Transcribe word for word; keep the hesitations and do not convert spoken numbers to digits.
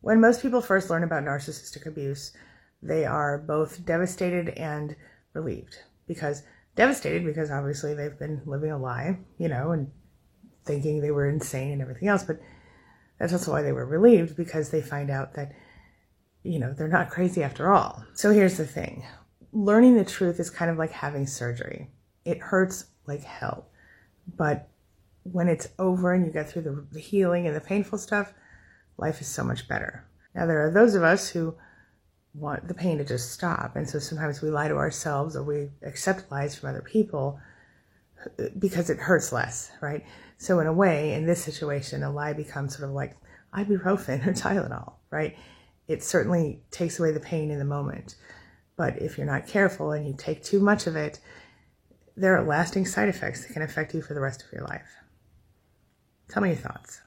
When most people first learn about narcissistic abuse, they are both devastated and relieved. Because devastated because obviously they've been living a lie, you know, and thinking they were insane and everything else. But that's also why they were relieved, because they find out that, you know, they're not crazy after all. So here's the thing. Learning the truth is kind of like having surgery. It hurts like hell. But when it's over and you get through the, the healing and the painful stuff, life is so much better. Now, there are those of us who want the pain to just stop. And so sometimes we lie to ourselves, or we accept lies from other people because it hurts less, right? So in a way, in this situation, a lie becomes sort of like ibuprofen or Tylenol, right? It certainly takes away the pain in the moment. But if you're not careful and you take too much of it, there are lasting side effects that can affect you for the rest of your life. Tell me your thoughts.